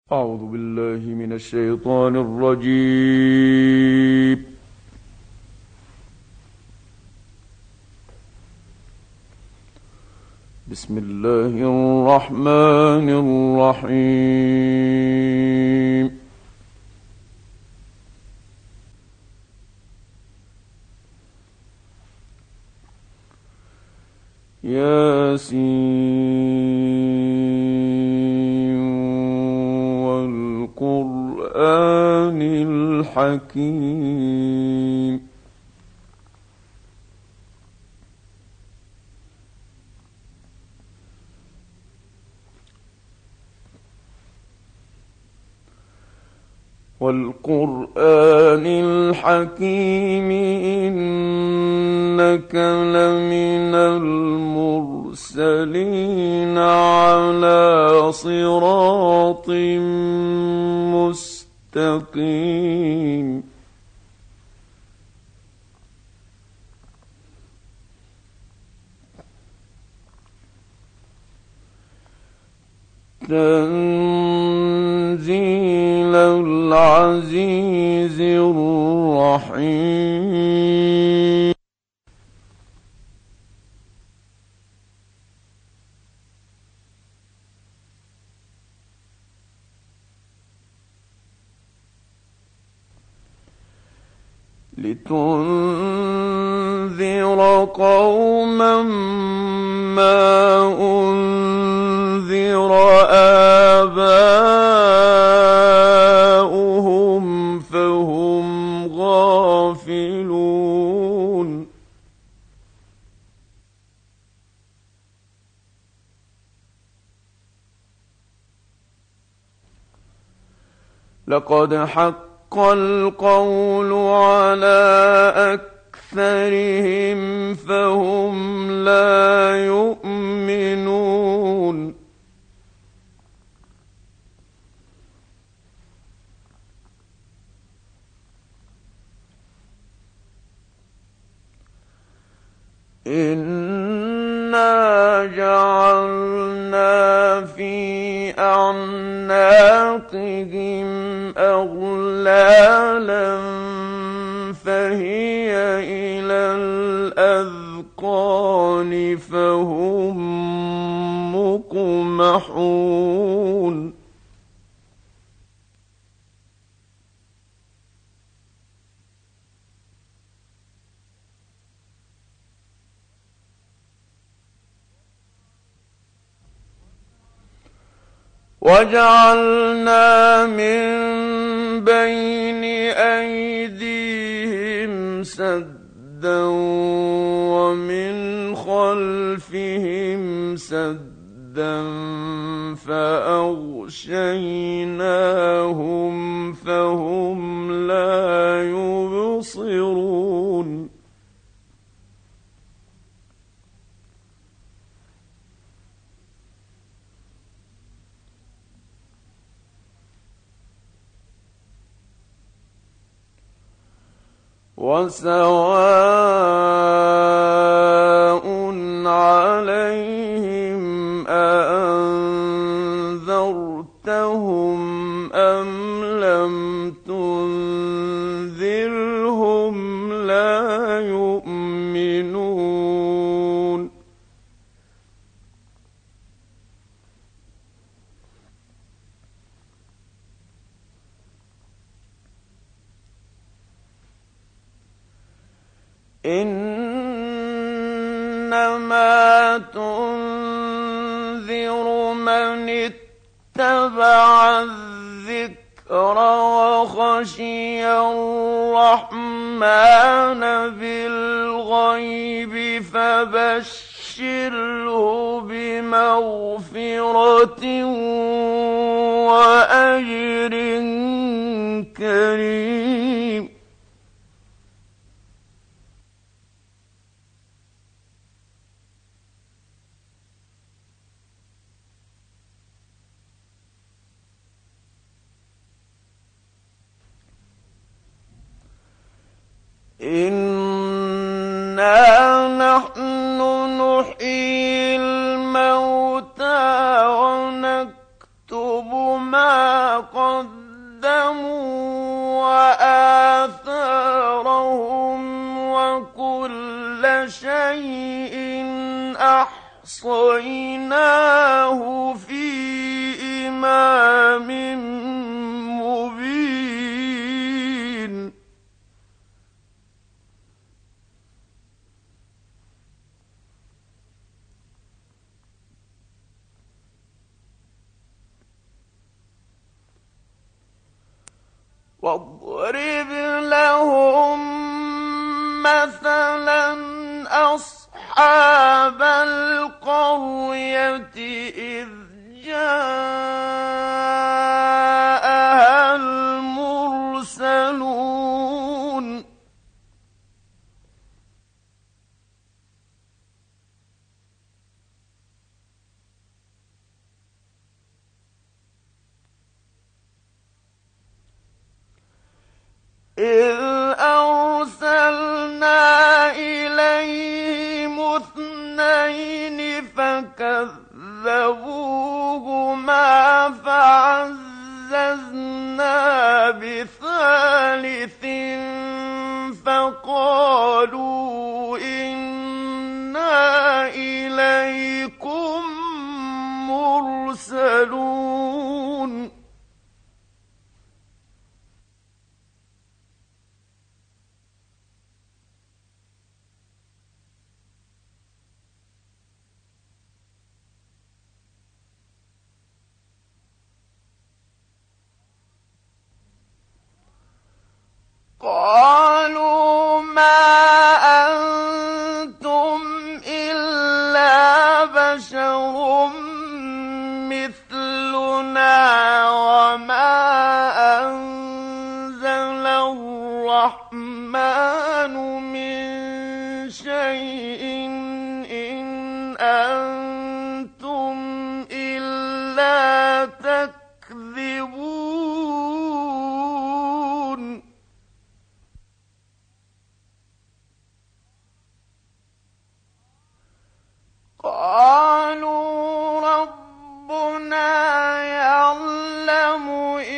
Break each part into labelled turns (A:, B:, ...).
A: أعوذ بالله من الشيطان الرجيم. بسم الله الرحمن الرحيم. ياسين والقرآن الحكيم. والقرآن الحكيم إنك لمن المرسلين على صراط مستقيم. تنزيل العزيز الرحيم. لتنذر قوما ما أنذر آباؤهم فهم غافلون. لقد حق القول على أكثرهم فهم لا يؤمنون. إنا جعلنا في أعناقهم أغلالا فهي إلى الأذقان فهم مقمحون. وجعلنا من بين أيديهم سدا ومن خلفهم سدا فأغشيناهم فهم لا يبصرون. وسواء عليهم أأنذرتهم أم لم تنذرهم لا يؤمنون. إنما تنذر من اتبع الذكر وخشي الرحمن بالغيب فبشره بمغفرة وأجر كريم. إنا نحن نحيي الموتى ونكتب ما قدموا وآثارهم وكل شيء أحصيناه في إمام مبين واضرب لهم مثلا أصحاب القرية إذ جاءها المرسلون إذ أرسلنا إليهم اثنين فكذبوهما فعززنا بثالث فقالوا إنا إليكم مرسلون قالوا ما أنتم إلا بشر مثلنا وما أنزل الرحمن من شيء إن أنتم إلا تكذبون قالوا ربنا يعلم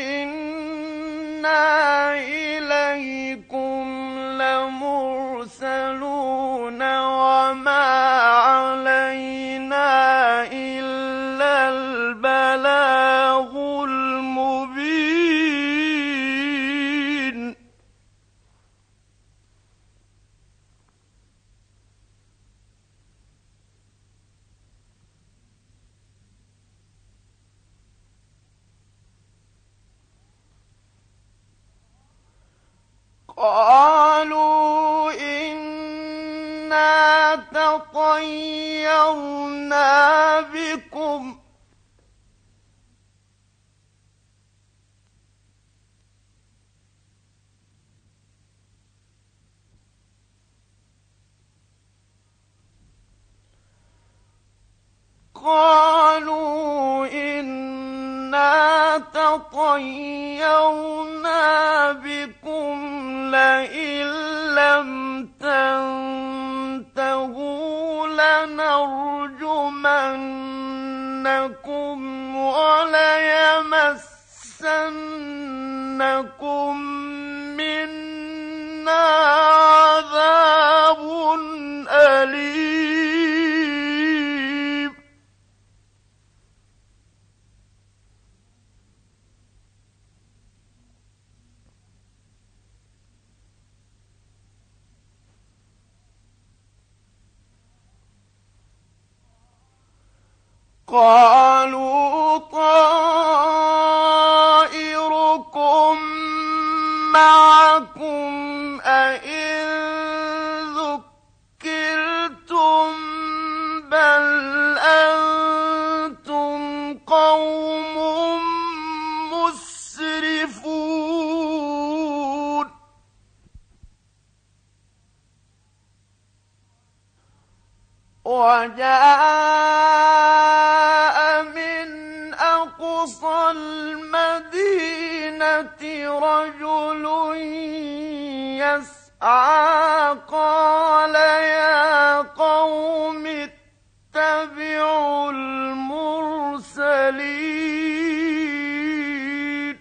A: إنا إليكم لمرسلون وما علينا إلا البلاغ المبين قالوا إنا تطيرنا بكم قالوا إنا تطيرنا بكم لئن لم تنتهوا لنرجمنكم وليمسنكم منا عذاب أليم قالوا طائركم معكم أئن ذكرتم بل أنتم قوم مسرفون وجاء من أقصى المدينة رجل يسعى قال يا قوم اتبعوا المرسلين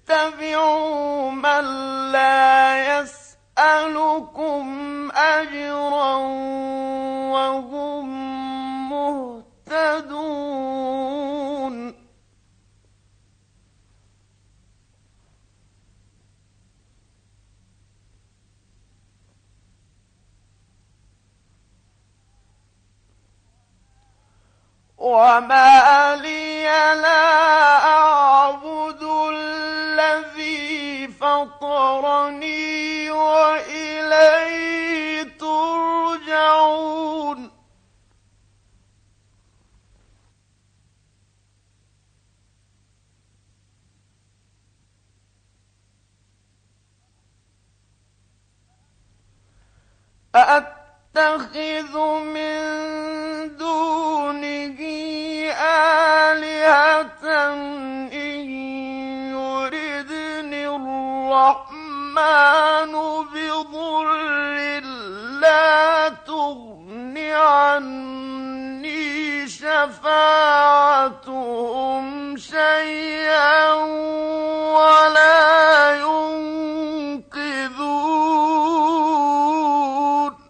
A: تتبعوا من لا يسألكم أجرا وهم مهتدون وما لي لا أعبد الذي فطرني وإليه ترجعون أأتخذ من دونه آلهة إن يردني الرحمن بضر لا تغن عني شفاعتهم شيئا ولا ينقذون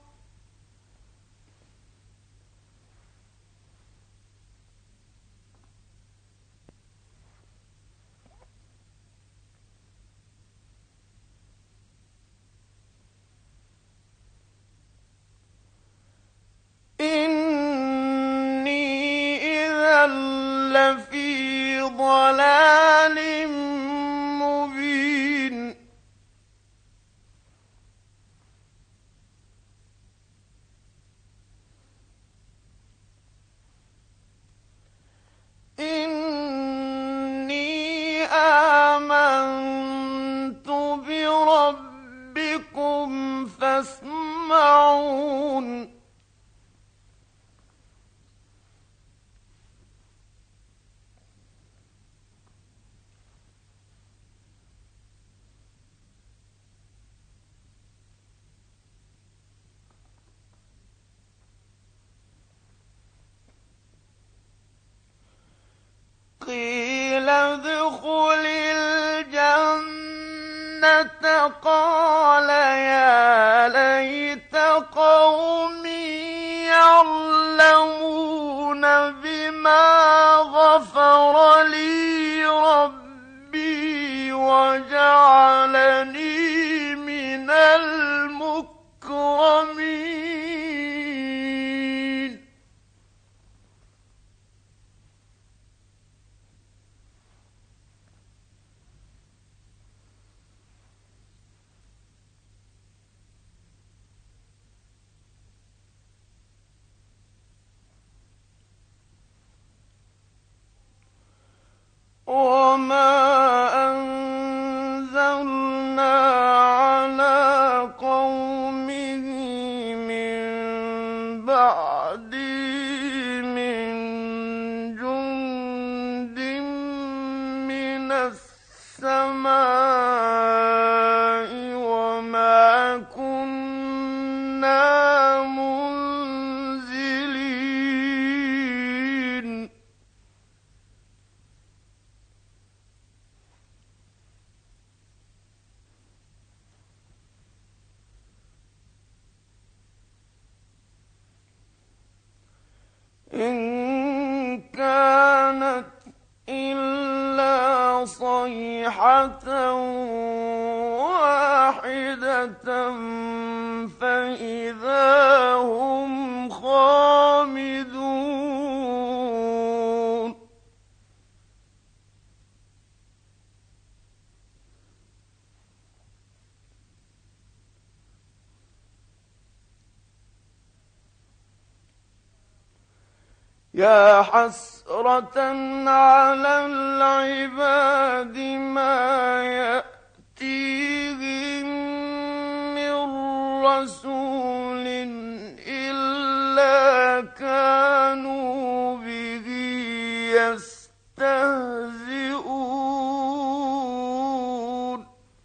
A: إني إذا لفي ضلال مبين إني آمنت بربكم فاسمعون قيل ادخل الجنة قال يا ليت قومي يعلمون بما غفر لي ربي وجعلني من المكرمين وما أنزلنا على قومه من بعده من جند من السماء وما كنا منزلين إن كانت إلا صيحة واحدة فإذا هم خامدون يا حسرة على العباد ما يأتيهم من رسول إلا كانوا به يستهزئون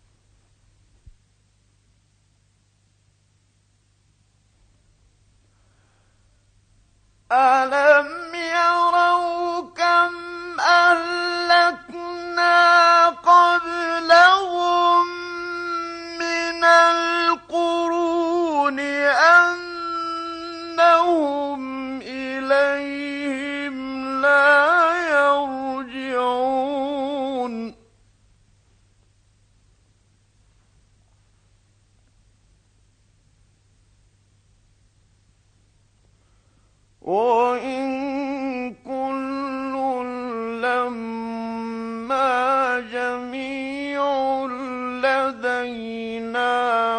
A: ألم يروا كم أهلكنا قبلهم أنهم إليهم لا يرجعون وإن كل لما جميع لدينا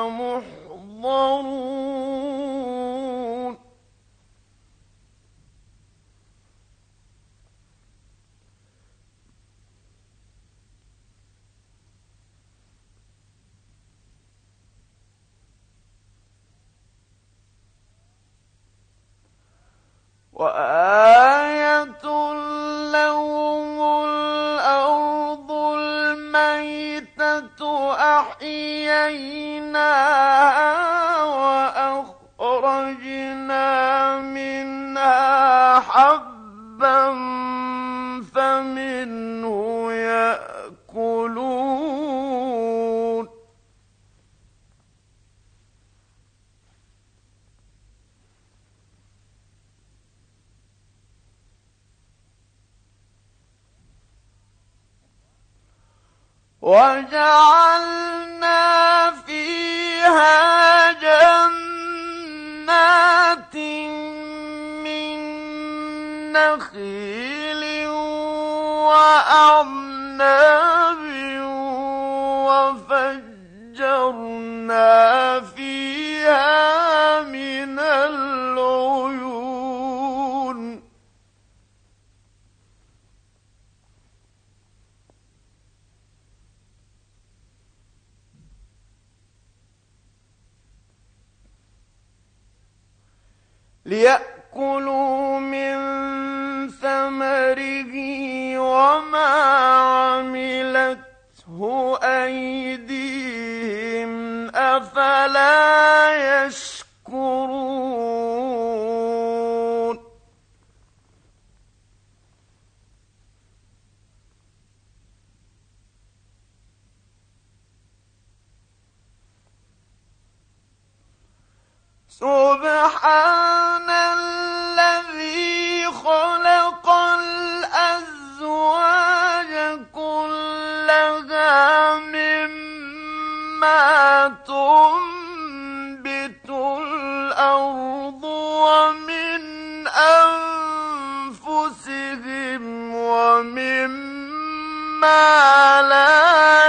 A: محضرون وآية لهم الأرض الميتة أحييناها وأخرجنا منها حبا فمنه يأكلون وجعلنا فيها جنات من نخيل وأعناب وفجرنا فيها من العيون ليأكلوا من ثمره وما عملته أيديهم أفلا يشكرون سبحان الذي خلق الأزواج كلها مما تنبت الأرض ومن أنفسهم ومما لا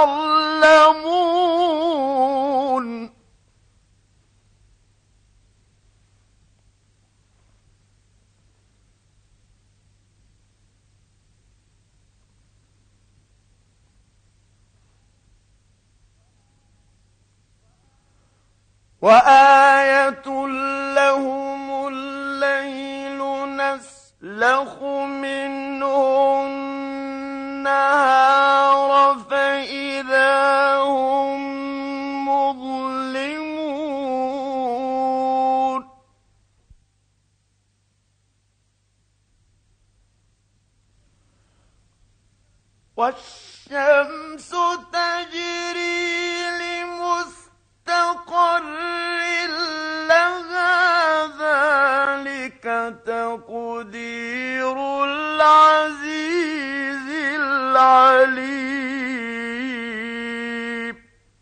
A: يعلمون وآية لهم الليل نسلخ منه النهار فإذا هم مظلمون والشمس تجري لمستقر لها ذلك تقدير العزيز العليم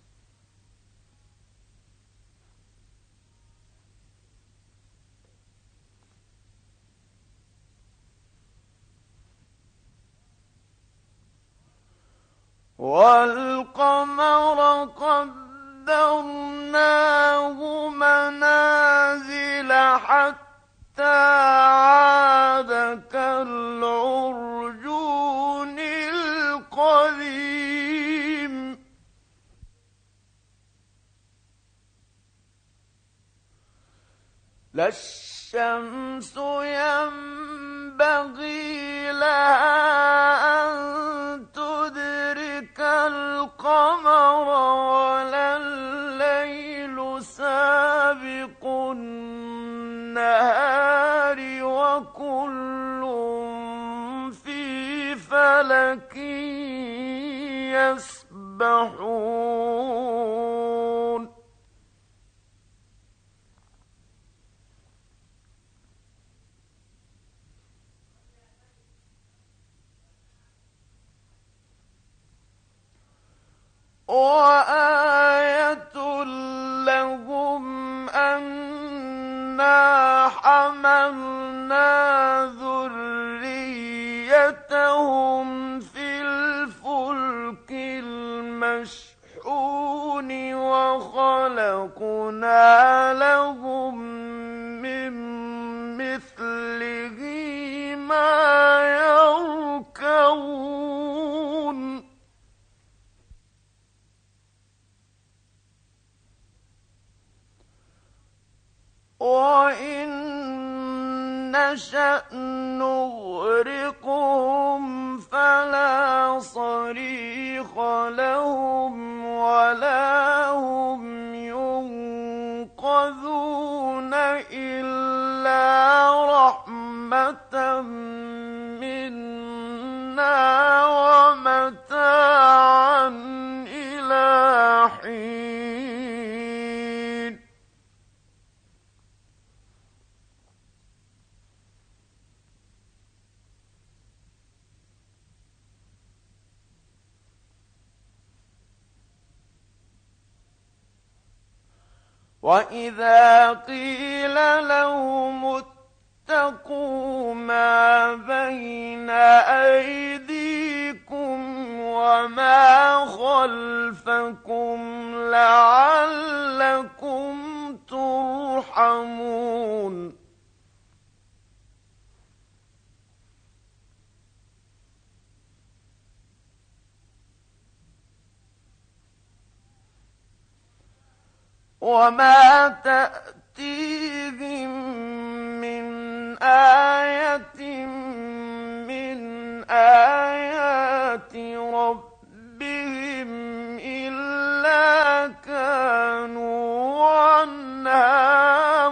A: والقمر قدرناه منازل حتى عاد كالعرجون القديم لا الشمس ينبغي لها أن تدرك القمر ولا الليل سابق النهار وكل في فلك يسبحون وآية لهم أنا حملنا ذريتهم في الفلك المشحون وخلقنا لهم من مثله ما يركبون وإن نشأ نغرقهم فلا صريخ لهم ولا هم ينقذون إلا رحمة منا ومتاعا إلى حين وإذا قيل لهم اتقوا ما بين أيديكم وما خلفكم لعلكم ترحمون وما تأتيهم من آية من آيات ربهم إلا كانوا عنها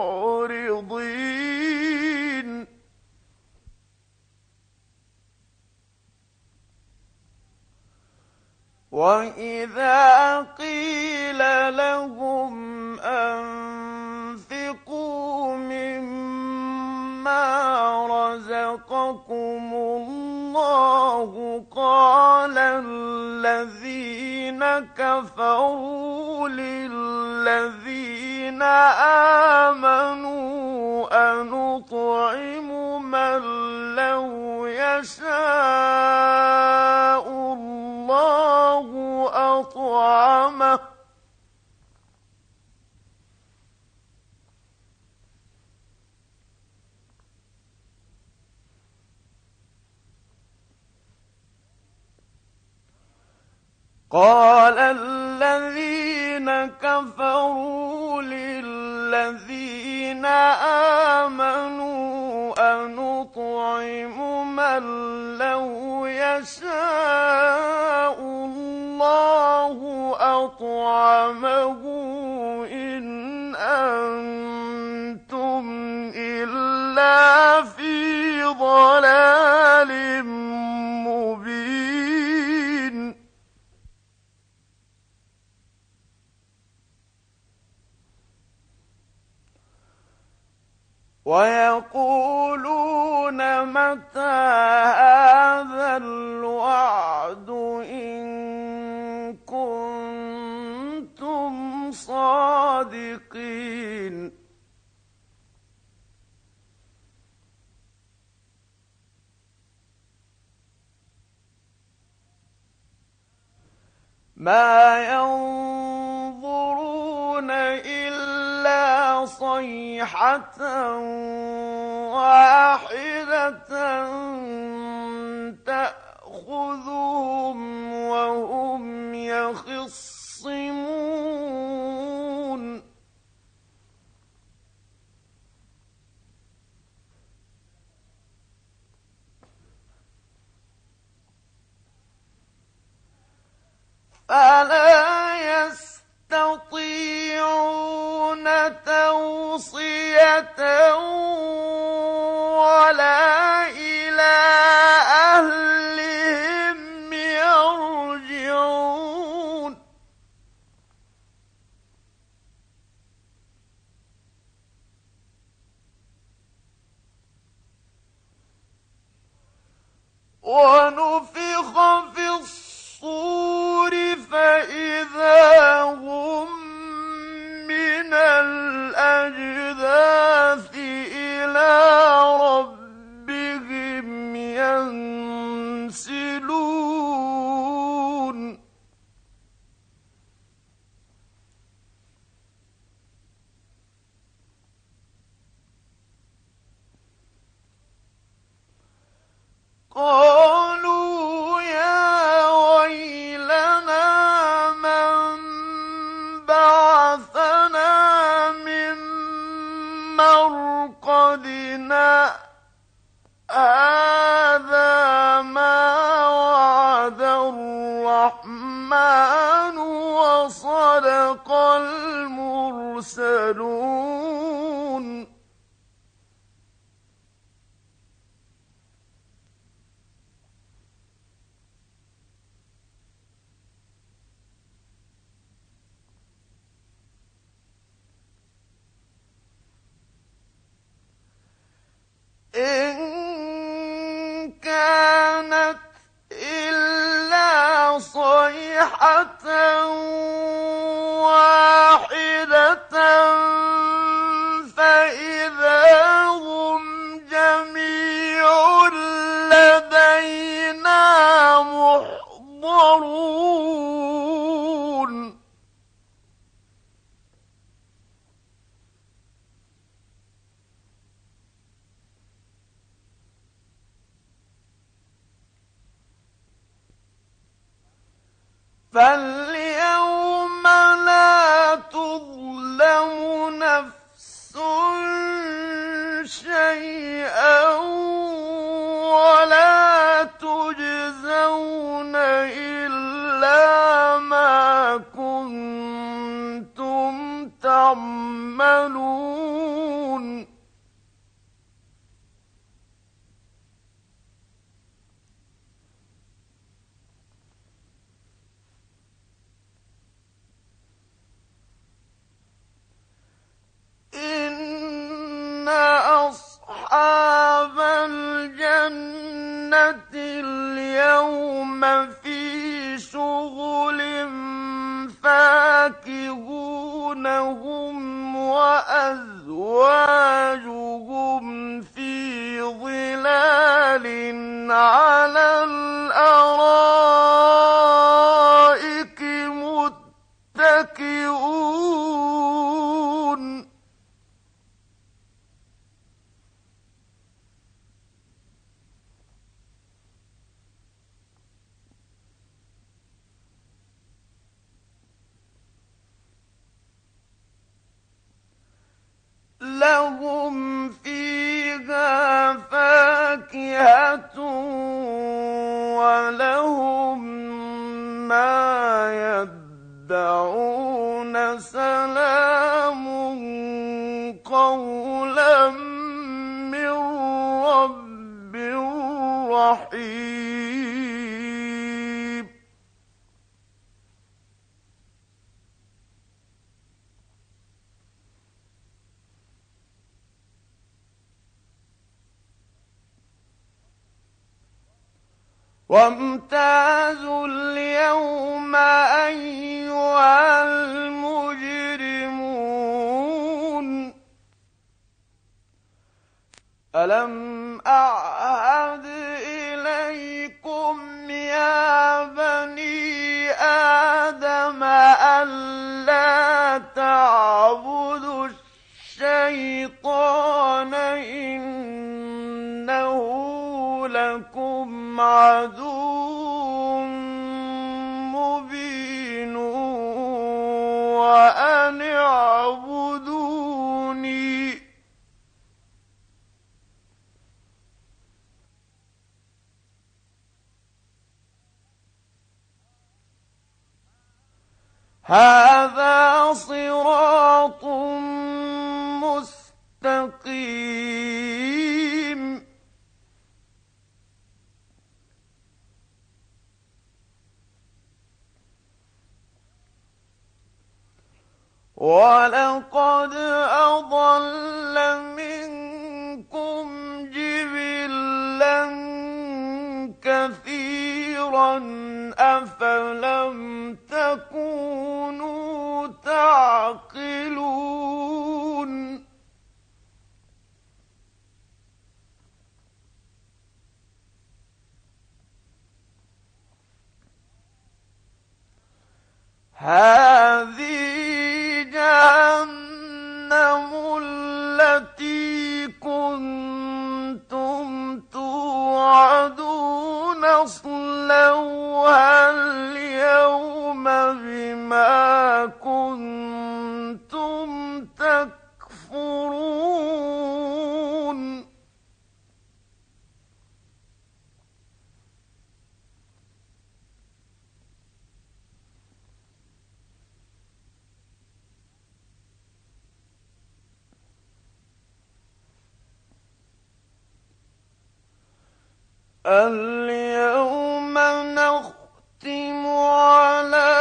A: معرضين وإذا قيل لهم أنفقوا مما رزقكم الله قال الذين كفروا للذين آمنوا أنطعم من لو يشاء الله أطعمه قال الذين كفروا للذين آمنوا أنطعم من لو يشاء الله أطعمه إن أنتم إلا في ضلال مبين ويقولون متى هذا الوعد إن كنتم صادقين ما ينظرون إلا صيحة واحدة تأخذهم وهم يخصمون فلا يستطيعون توصية ولا إلى أهلهم يرجعون ونفخ في الصور فإذا نجاهم من الأجداث إلى ربهم ينسلون قالوا يا ويلنا من بعثنا من مرقدنا هذا ما وعد الرحمن وصدق المرسلون إن كانت إلا صيحة واحدة فإذا هم جميع لدينا محضرون فاليوم لا تظلم نفس شيئا ولا تجزون إلا ما كنتم تعملون إن أصحاب الجنة اليوم في شغل فاكهون هم وأزواجهم في ظلال على الأرائك متكئون لهم فيها فاكهة ولهم ما يدعون سلام قولا من رب رحيم وامتازوا اليوم أيها المجرمون ألم أعهد إليكم يا بني آدم ألا تعبدوا الشيطان إنه لكم عدو مبين وأن اعبدوني هذا صراط مستقيم ولقد أضل منكم جبلا كثيرا أفلم تكونوا هذه جهنم التي كنتم توعدون اصلوها اليوم بما كنتم تكفرون اليوم نختم على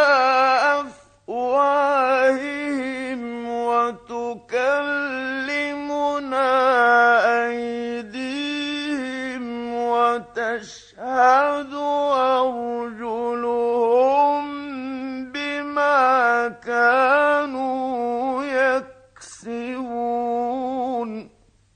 A: أفواههم وتكلمنا أيديهم وتشهد أرجلهم بما كانوا يكسبون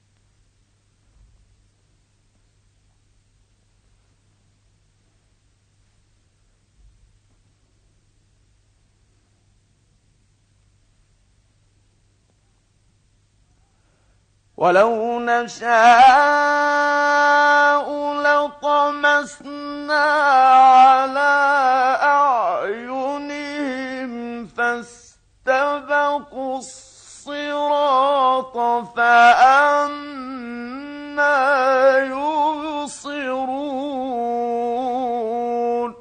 A: ولو نشاء لطمسنا على أعينهم فاستبقوا الصراط فأنى يبصرون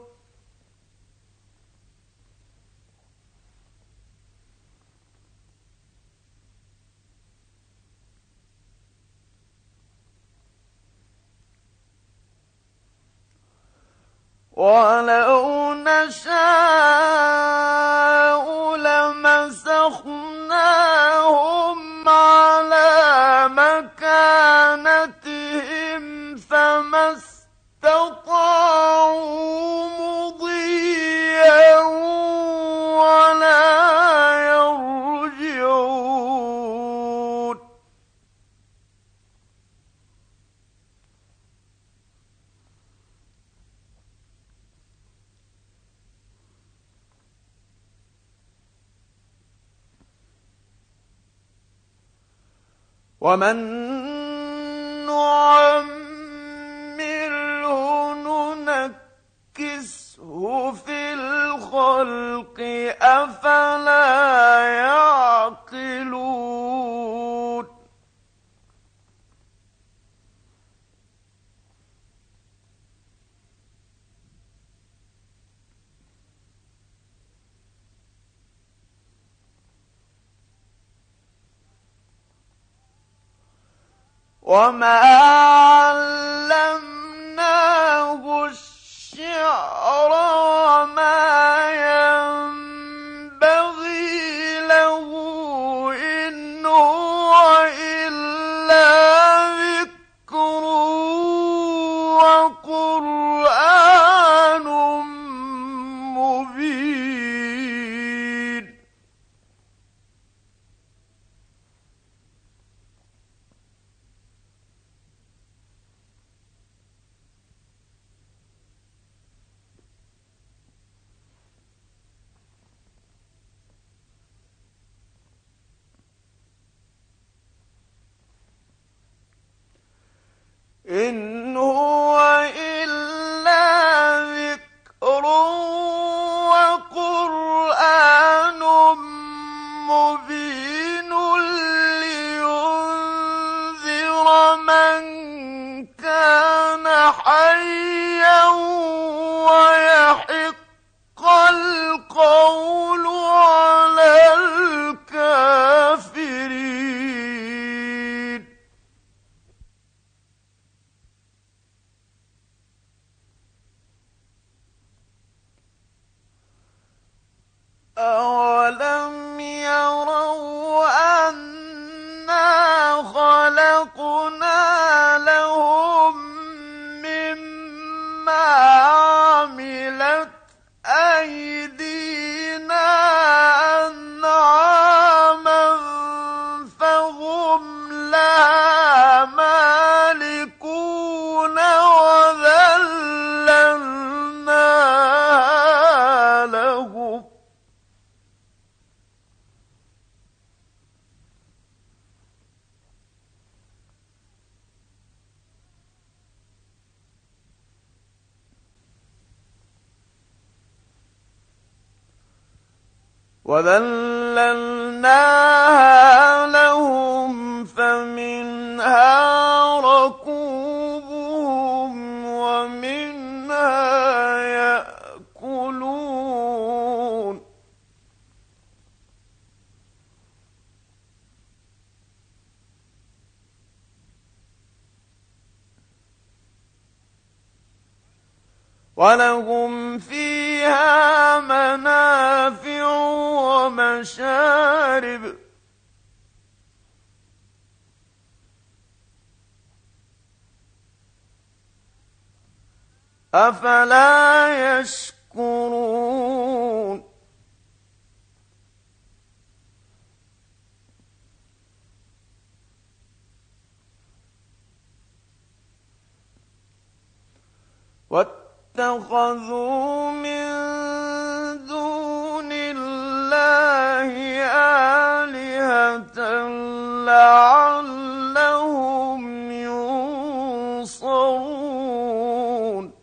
A: ولو نشاء لمسخناهم على مكانتهم فما استطاعوا مضيا ولا يرجعون ومن نعمره ننكسه في الخلق أفلا يعقلون وما علمناه الشعر وما ينبغي له إن هو إلا ذكر وقرآن مبين إن هو إلا ذكر وقرآن مبين لينذر من كان حيا ويحق القول على الكافرين أولم يروا أنا خلقنا لهم مما عملت أيدينا أنعاما فهم لها مالكون وذللناها لهم وَذَلَّلْنَاهَا لَهُمْ فَمِنْهَا رَكُوبُهُمْ وَمِنْهَا يَأْكُلُونَ وَلَهُمْ فِيهَا مَنَافِعُ وَمَشَارِبُ أَفَلَا يَشْكُرُونَ وَاتَّخَذُوا مِن دُونِ اللَّهِ آلِهَةً لَّعَلَّهُمْ يُنصَرُونَ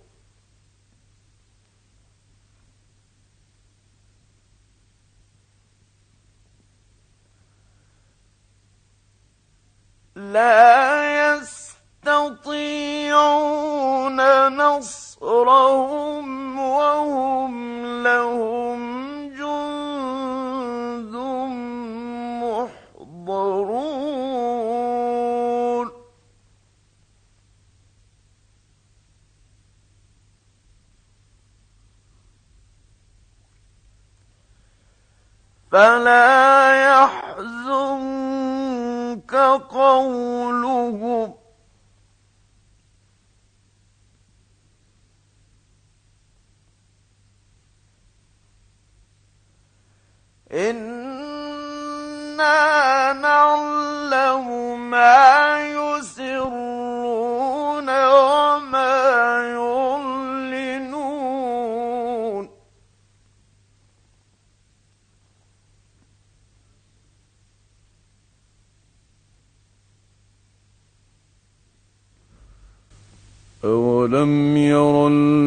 A: لَا يَسْتَطِيعُونَ نَصْرَهُمْ وَهُمْ لَهُمْ جُندٌ مُّحْضَرُونَ فَلَا يَحْزُنكَ قَوْلُهُمْ إِنَّا نَعْلَمُ مَا يُسِرُّونَ وَمَا يُعْلِنُونَ أَوَلَمْ يَرَ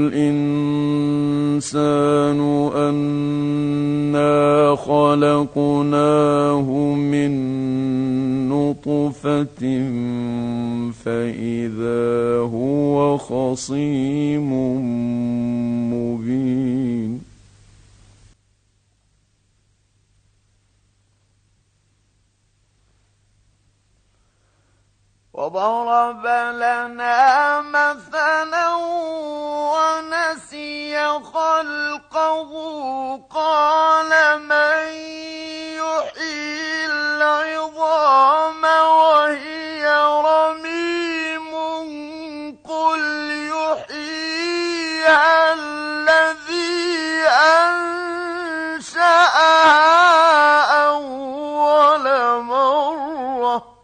A: الْإِنسَانُ أَنَّا خَلَقْنَاهُ مِن نُّطْفَةٍ فَإِذَا هُوَ خَصِيمٌ مُّبِينٌ وَضَرَبَ لَنَا مَثَلًا وَنَسِيَ خَلْقَهُ قَالَ مَن يُحْيِي الْعِظَامَ وَهِيَ رَمِيمٌ قُلْ يُحْيِيهَا الَّذِي أَنشَأَهَا أَوَّلَ مَرَّةٍ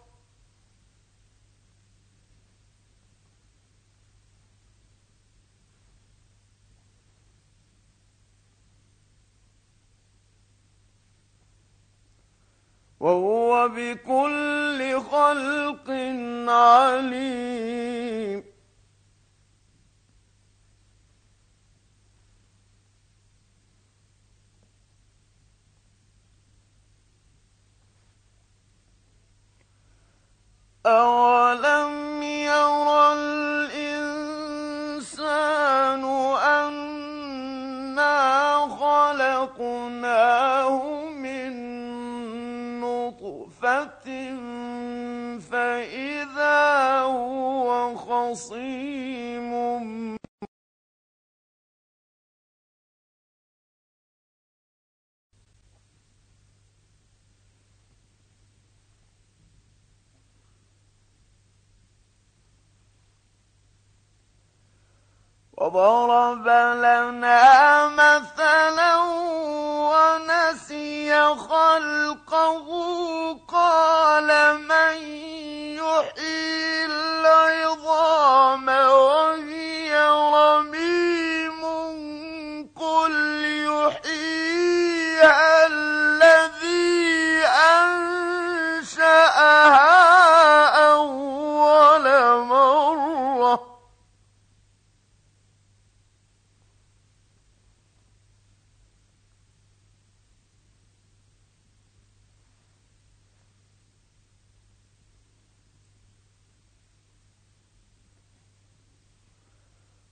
A: وَهُوَ بِكُلِّ خَلْقٍ عَلِيمٌ أَوَلَمْ يَرَ الْإِنسَانُ أَنَّا خَلَقْنَاهُ مِن نُّطْفَةٍ فَإِذَا هُوَ خَصِيمٌ وَضَرَبَ لَنَا مَثَلًا وَنَسِيَ خَلْقَهُ قَالَ مَن يُحْيِي الْعِظَامَ وَهِيَ رَمِيمٌ قُلْ يُحْيِيهَا الَّذِي أَنشَأَهَا أَوَّلَ مَرَّةٍ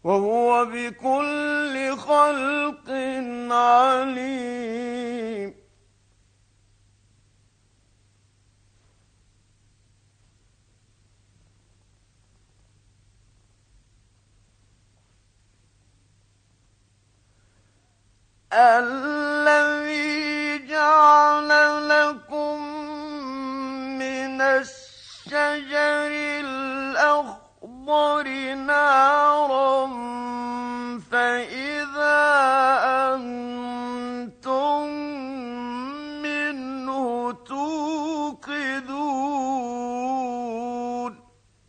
A: وهو بكل خلق عليم. الذي جعل لكم من الشجر الأخضر نارا فإذا أنتم منه توقدون.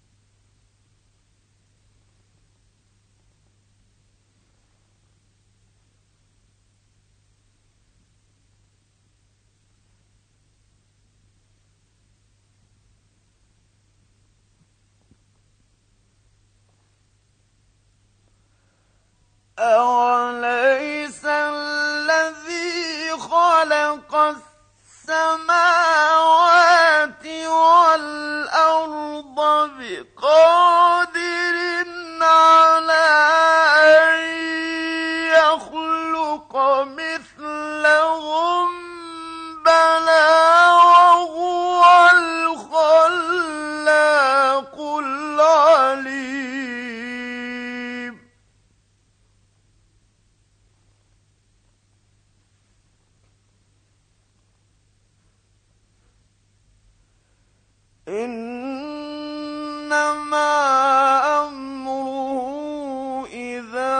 A: أوليس الذي خلق السماوات والأرض بقادر على أن يخلق مثلهم؟ بلى وهو الخلاق العليم. إنما أمره إذا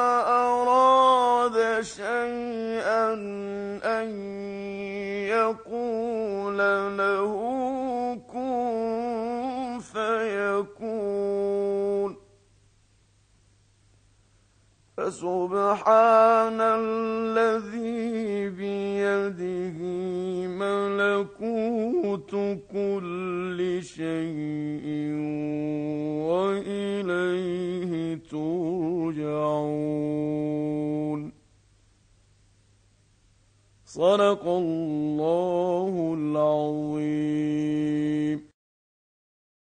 A: أراد شيئا أن يقول له كن فيكون. فسبحان الذي بيده ملكوت كل شيء وإليه ترجعون. صدق الله العظيم.